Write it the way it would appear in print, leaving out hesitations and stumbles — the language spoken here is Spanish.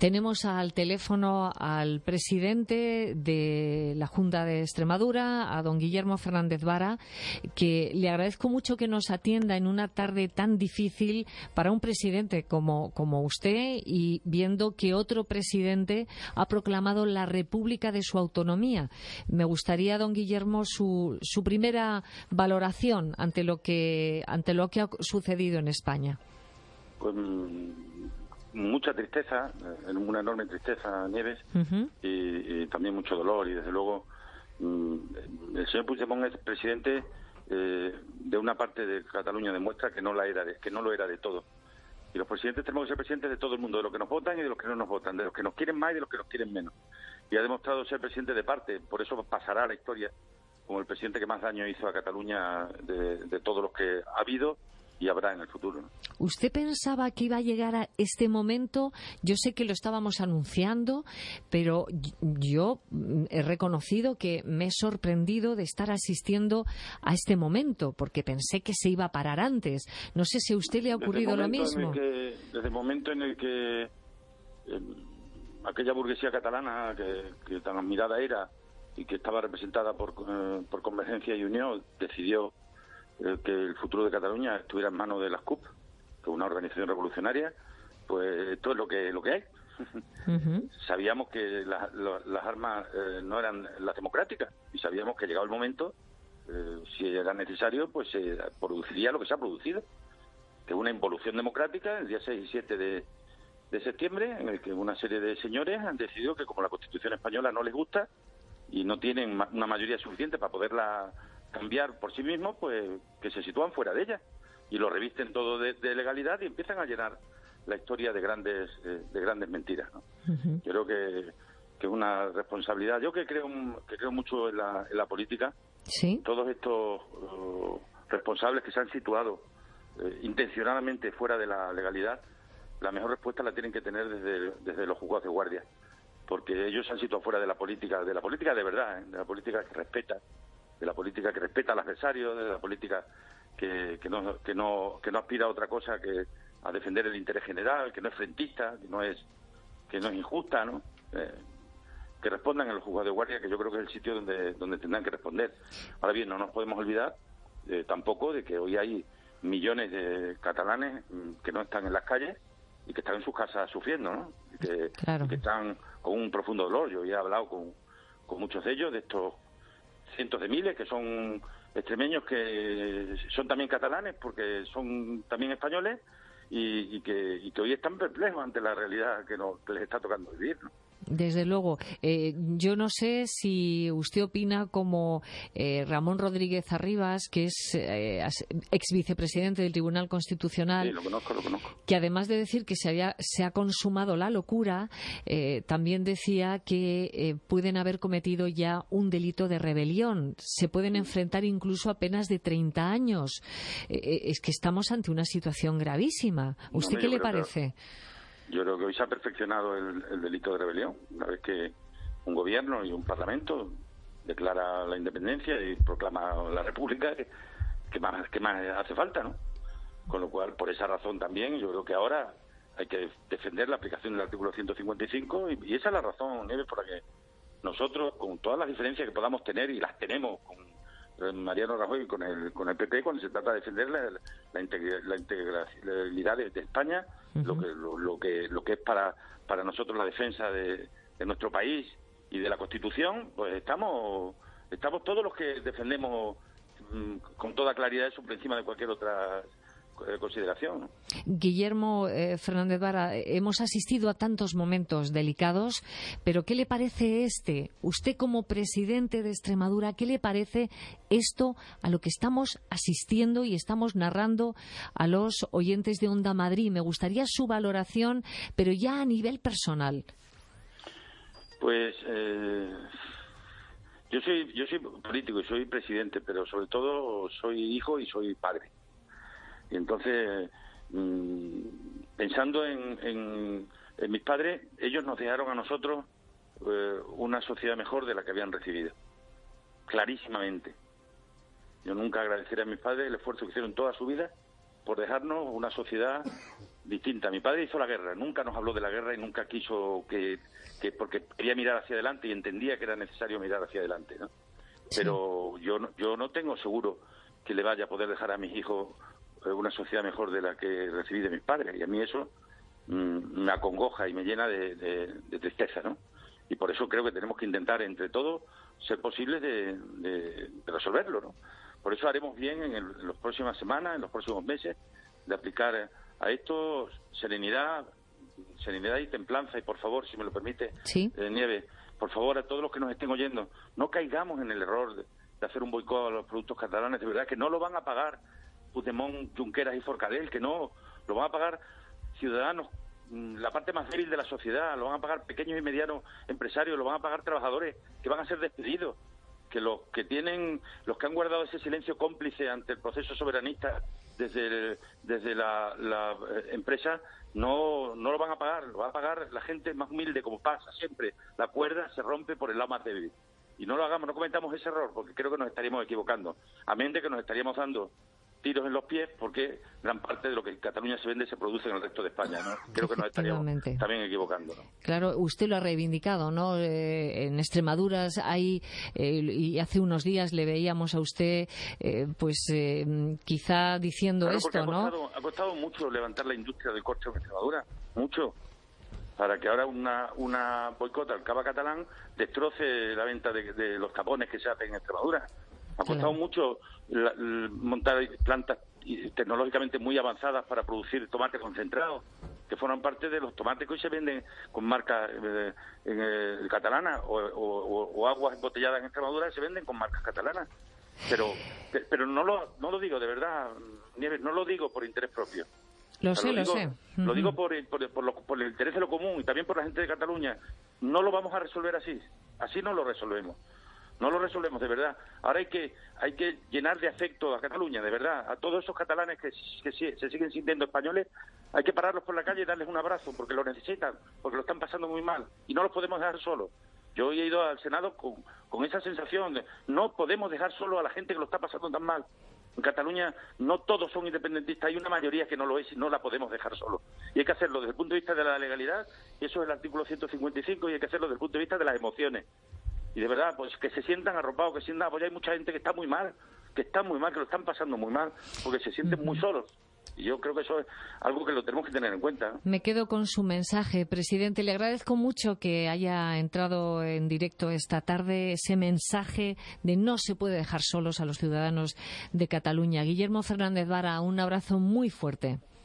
Tenemos al teléfono al presidente de la Junta de Extremadura, a don Guillermo Fernández Vara, que le agradezco mucho que nos atienda en una tarde tan difícil para un presidente como usted, y viendo que otro presidente ha proclamado la República de su autonomía. Me gustaría, don Guillermo, su primera valoración ante lo que ha sucedido en España. Pues mucha tristeza, una enorme tristeza, Nieves, y también mucho dolor, y desde luego el señor Puigdemont es presidente de una parte de Cataluña, demuestra que no lo era de todo. Y los presidentes tenemos que ser presidentes de todo el mundo, de los que nos votan y de los que no nos votan, de los que nos quieren más y de los que nos quieren menos. Y ha demostrado ser presidente de parte, por eso pasará a la historia como el presidente que más daño hizo a Cataluña de todos los que ha habido y habrá en el futuro, ¿no? ¿Usted pensaba que iba a llegar a este momento? Yo sé que lo estábamos anunciando, pero yo he reconocido que me he sorprendido de estar asistiendo a este momento, porque pensé que se iba a parar antes. No sé si a usted le ha ocurrido lo mismo. Desde el momento en el que aquella burguesía catalana que tan admirada era y que estaba representada por Convergencia y Unión, decidió que el futuro de Cataluña estuviera en manos de las CUP, que es una organización revolucionaria, pues esto es lo que hay. Sabíamos que las armas no eran las democráticas, y sabíamos que llegado el momento, si era necesario, pues se produciría lo que se ha producido, que es una involución democrática el día 6 y 7 de septiembre, en el que una serie de señores han decidido que, como la Constitución española no les gusta y no tienen una mayoría suficiente para poderla cambiar por sí mismos, pues que se sitúan fuera de ella y lo revisten todo de legalidad y empiezan a llenar la historia de grandes mentiras, ¿no? Yo creo que es una responsabilidad. Yo que creo mucho en la política. ¿Sí? Todos estos responsables que se han situado intencionadamente fuera de la legalidad, la mejor respuesta la tienen que tener desde los juzgados de guardia, porque ellos se han situado fuera de la política de verdad, de la política que respeta, de la política que respeta al adversario, de la política que no aspira a otra cosa que a defender el interés general, que no es frentista, que no es injusta, ¿no? Que respondan en los juzgados de guardia, que yo creo que es el sitio donde tendrán que responder. Ahora bien, no nos podemos olvidar tampoco de que hoy hay millones de catalanes que no están en las calles y que están en sus casas sufriendo, ¿no? Y que están con un profundo dolor. Yo ya he hablado con muchos de ellos, de estos cientos de miles que son extremeños, que son también catalanes porque son también españoles, y que hoy están perplejos ante la realidad que les está tocando vivir, ¿no? Desde luego. Yo no sé si usted opina como Ramón Rodríguez Arribas, que es ex vicepresidente del Tribunal Constitucional. Sí, lo conozco. Que además de decir que se ha consumado la locura, también decía que pueden haber cometido ya un delito de rebelión. Se pueden enfrentar incluso a penas de 30 años. Es que estamos ante una situación gravísima. ¿Usted qué le parece? Yo creo que hoy se ha perfeccionado el delito de rebelión, una vez que un gobierno y un parlamento declara la independencia y proclama la república, que más hace falta, ¿no? Con lo cual, por esa razón también, yo creo que ahora hay que defender la aplicación del artículo 155, y esa es la razón, Nieves, por la que nosotros, con todas las diferencias que podamos tener, y las tenemos con Mariano Rajoy y con el PP, cuando se trata de defender la integralidad de España, lo que es para nosotros la defensa de nuestro país y de la Constitución, pues estamos todos los que defendemos con toda claridad eso por encima de cualquier otra consideración, ¿no? Guillermo Fernández Vara, hemos asistido a tantos momentos delicados, pero ¿qué le parece usted como presidente de Extremadura, qué le parece esto a lo que estamos asistiendo y estamos narrando a los oyentes de Onda Madrid? Me gustaría su valoración, pero ya a nivel personal. Pues yo soy político y soy presidente, pero sobre todo soy hijo y soy padre. Y entonces, pensando en mis padres, ellos nos dejaron a nosotros una sociedad mejor de la que habían recibido, clarísimamente. Yo nunca agradeceré a mis padres el esfuerzo que hicieron toda su vida por dejarnos una sociedad distinta. Mi padre hizo la guerra, nunca nos habló de la guerra y nunca quiso que porque quería mirar hacia adelante y entendía que era necesario mirar hacia adelante, ¿no? Sí. Pero yo no tengo seguro que le vaya a poder dejar a mis hijos una sociedad mejor de la que recibí de mis padres, y a mí eso me acongoja y me llena de tristeza, ¿no? Y por eso creo que tenemos que intentar entre todos ser posibles de resolverlo, ¿no? Por eso haremos bien en las próximas semanas, en los próximos meses, de aplicar a esto serenidad y templanza. Y por favor, si me lo permite, ¿sí? Nieves, por favor, a todos los que nos estén oyendo, no caigamos en el error de hacer un boicot a los productos catalanes. De verdad que no lo van a pagar Puigdemont, Junqueras y Forcadell, que no, lo van a pagar ciudadanos, la parte más débil de la sociedad, lo van a pagar pequeños y medianos empresarios, lo van a pagar trabajadores que van a ser despedidos, que los que han guardado ese silencio cómplice ante el proceso soberanista desde la empresa, no lo van a pagar, lo va a pagar la gente más humilde, como pasa siempre. La cuerda se rompe por el lado más débil. Y no lo hagamos, no cometamos ese error, porque creo que nos estaríamos equivocando. Amén de que nos estaríamos dando tiros en los pies, porque gran parte de lo que en Cataluña se vende se produce en el resto de España, ¿no? Creo que nos estaríamos también equivocando, ¿no? Claro, usted lo ha reivindicado, ¿no? En Extremadura hay, y hace unos días le veíamos a usted, quizá diciendo claro, esto, ¿no? Ha costado mucho levantar la industria del corcho en Extremadura, mucho, para que ahora una boicota al cava catalán destroce la venta de los tapones que se hacen en Extremadura. Ha costado mucho montar plantas tecnológicamente muy avanzadas para producir tomate concentrado, que forman parte de los tomates que hoy se venden con marcas catalanas, o aguas embotelladas en Extremadura se venden con marcas catalanas. Pero no lo digo de verdad, Nieves, no lo digo por interés propio. Lo sé. Lo digo por el interés de lo común y también por la gente de Cataluña. No lo vamos a resolver así no lo resolvemos. No lo resolvemos, de verdad. Ahora hay que llenar de afecto a Cataluña, de verdad. A todos esos catalanes que se siguen sintiendo españoles, hay que pararlos por la calle y darles un abrazo, porque lo necesitan, porque lo están pasando muy mal. Y no los podemos dejar solos. Yo he ido al Senado con esa sensación de no podemos dejar solo a la gente que lo está pasando tan mal. En Cataluña no todos son independentistas, hay una mayoría que no lo es y no la podemos dejar solo. Y hay que hacerlo desde el punto de vista de la legalidad, y eso es el artículo 155, y hay que hacerlo desde el punto de vista de las emociones. Y de verdad, pues que se sientan arropados, que sientan, pues hay mucha gente que está muy mal, que lo están pasando muy mal, porque se sienten muy solos. Y yo creo que eso es algo que lo tenemos que tener en cuenta. Me quedo con su mensaje, presidente. Le agradezco mucho que haya entrado en directo esta tarde, ese mensaje de no se puede dejar solos a los ciudadanos de Cataluña. Guillermo Fernández Vara, un abrazo muy fuerte.